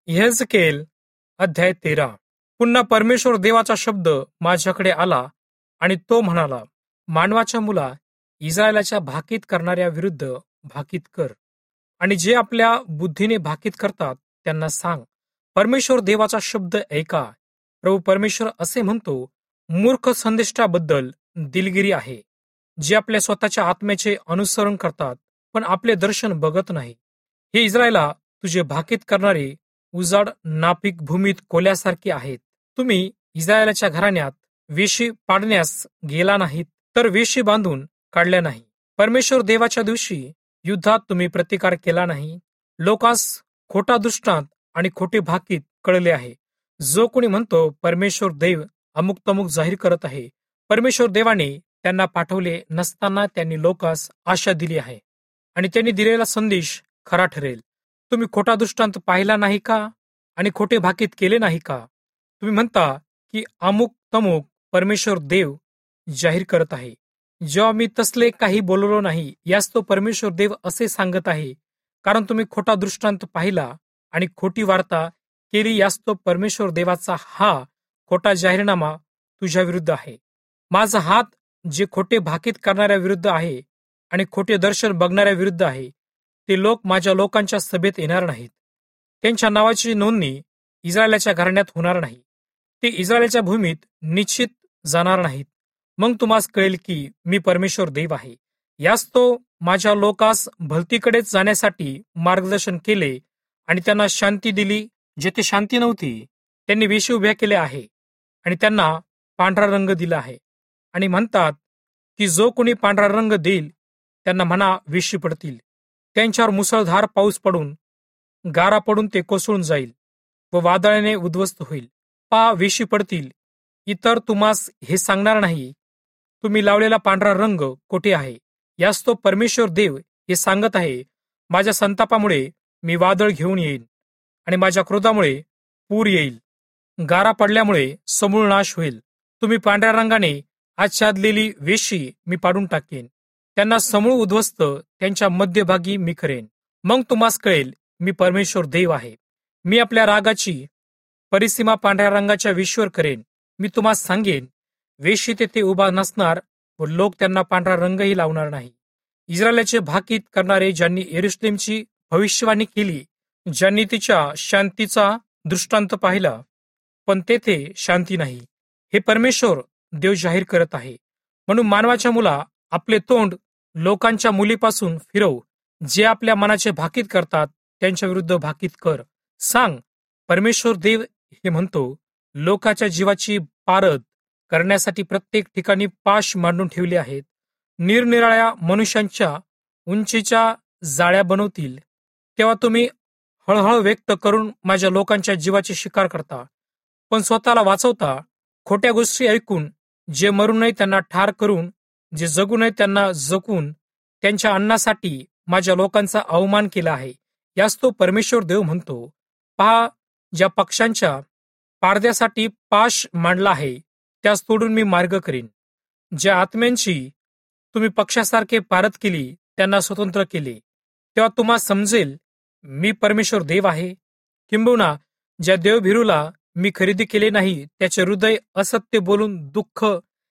यहेजकेल अध्याय 13. पुन्हा परमेश्वर देवाचा शब्द माझ्याकडे आला आणि तो म्हणाला, मानवाच्या मुला, इस्रायलाच्या भाकीत करणाऱ्या विरुद्ध भाकीत कर. आणि जे आपल्या बुद्धीने भाकीत करतात त्यांना सांग, परमेश्वर देवाचा शब्द ऐका. प्रभू परमेश्वर असे म्हणतो, मूर्ख संदेष्टाबद्दल दिलगिरी आहे, जे आपल्या स्वतःच्या आत्म्याचे अनुसरण करतात पण आपले दर्शन बघत नाही. हे इस्रायला, तुझे भाकीत करणारे उजाड नापीक भूमीत कोल्यासारखे आहेत. तुम्ही इस्रायलाच्या घराण्यात वेशी पाडण्यास गेला नाहीत, तर वेशी बांधून काढल्या नाही. परमेश्वर देवाच्या दिवशी युद्धात तुम्ही प्रतिकार केला नाही. लोकांस खोटा दृष्टांत आणि खोटे भाकीत कळले आहे. जो कोणी म्हणतो परमेश्वर देव अमुक तमुक जाहीर करत आहे, परमेश्वर देवाने त्यांना पाठवले नसताना त्यांनी लोकांस आशा दिली आहे आणि त्यांनी दिलेला संदेश खरा ठरेल. तुम्ही खोटा दृष्टांत पाहिला नाही का आणि खोटे भाकीत केले नाही का? तुम्ही म्हणता की अमुक तमुक परमेश्वर देव जाहीर करत आहे. जेव्हा मी तसले काही बोललो नाही, यास तो परमेश्वर देव असे सांगत आहे, कारण तुम्ही खोटा दृष्टांत पाहिला आणि खोटी वार्ता केली. यास तो परमेश्वर देवाचा हा खोटा जाहीरनामा तुझ्या विरुद्ध आहे. माझा हात जे खोटे भाकीत करणाऱ्या विरुद्ध आहे आणि खोटे दर्शन बघणाऱ्या विरुद्ध आहे, ते लोक माझ्या लोकांच्या सभेत येणार नाहीत. त्यांच्या नावाची नोंदणी इस्रायलाच्या घराण्यात होणार नाही. ते इस्रायलाच्या भूमीत निश्चित जाणार नाहीत. मग तुम्हास कळेल की मी परमेश्वर देव आहे. यास तो माझ्या लोकास भलतीकडेच जाण्यासाठी मार्गदर्शन केले आणि त्यांना शांती दिली. जेथे शांती नव्हती त्यांनी वेशी उभ्या केल्या आहे आणि त्यांना पांढरा रंग दिला आहे आणि म्हणतात की जो कोणी पांढरा रंग देईल त्यांना म्हणा वेशी पडतील. त्यांच्यावर मुसळधार पाऊस पडून गारा पडून ते कोसळून जाईल व वादळाने उद्ध्वस्त होईल. पा वेशी पडतील. इतर तुम्हास हे सांगणार नाही तुम्ही लावलेला पांढरा रंग कोठे आहे. यास तो परमेश्वर देव हे सांगत आहे, माझ्या संतापामुळे मी वादळ घेऊन येईन आणि माझ्या क्रोधामुळे पूर येईल. गारा पडल्यामुळे समूळ नाश होईल. तुम्ही पांढऱ्या रंगाने आच्छादलेली वेशी मी पाडून टाकेन. त्यांना समूळ उद्ध्वस्त त्यांच्या मध्यभागी मी करेन. मग तुम्हास कळेल मी परमेश्वर देव आहे. मी आपल्या रागाची परिसीमा पांढऱ्या रंगाच्या वेशीवर करेन. मी तुम्हास सांगेन, वेशी तेथे उभा नसणार व लोक त्यांना पांढरा रंगही लावणार नाही. इस्रायलाचे भाकीत करणारे ज्यांनी यरूशलेमची भविष्यवाणी केली, ज्यांनी तिच्या शांतीचा दृष्टांत पाहिला, पण तेथे शांती नाही, हे परमेश्वर देव जाहीर करत आहे. म्हणून मानवाच्या मुला, आपले तोंड लोकांच्या मुलीपासून फिरव. जे आपल्या मनाचे भाकीत करतात त्यांच्या विरुद्ध भाकीत कर. सांग, परमेश्वर देव हे म्हणतो, लोकाच्या जीवाची पारद करण्यासाठी प्रत्येक ठिकाणी पाश मांडून ठेवले आहेत. निरनिराळ्या मनुष्यांच्या उंचीच्या जाळ्या बनवतील. तेव्हा तुम्ही हळहळ व्यक्त करून माझ्या लोकांच्या जीवाची शिकार करता, पण स्वतःला वाचवता. खोट्या गोष्टी ऐकून जे मरू नये त्यांना ठार करून, जे जगू नये त्यांना जगून त्यांच्या अन्नासाठी माझ्या लोकांचा अवमान केला आहे. यास तो परमेश्वर देव म्हणतो, पहा, ज्या पक्षांच्या पारद्यासाठी पाश मांडला आहे त्यास तोडून मी मार्ग करीन. ज्या आत्म्यांची तुम्ही पक्षासारखे पारद केली त्यांना स्वतंत्र केले. तेव्हा तुम्हाला समजेल मी परमेश्वर देव आहे. किंबहुना ज्या देवभिरूला मी खरेदी केले नाही त्याचे हृदय असत्य बोलून दुःख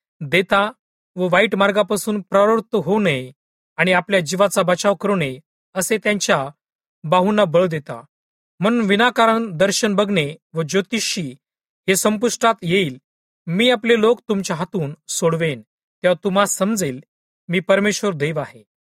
देता व वाईट मार्गापासून प्रवृत्त होऊ नये आणि आपल्या जीवाचा बचाव करू नये असे त्यांच्या बाहूंना बळ देता. म्हणून विनाकारण दर्शन बघणे व ज्योतिषी हे संपुष्टात येईल. मी आपले लोक तुमच्या हातून सोडवेन. तेव्हा तुम्हाला समजेल मी परमेश्वर देव आहे.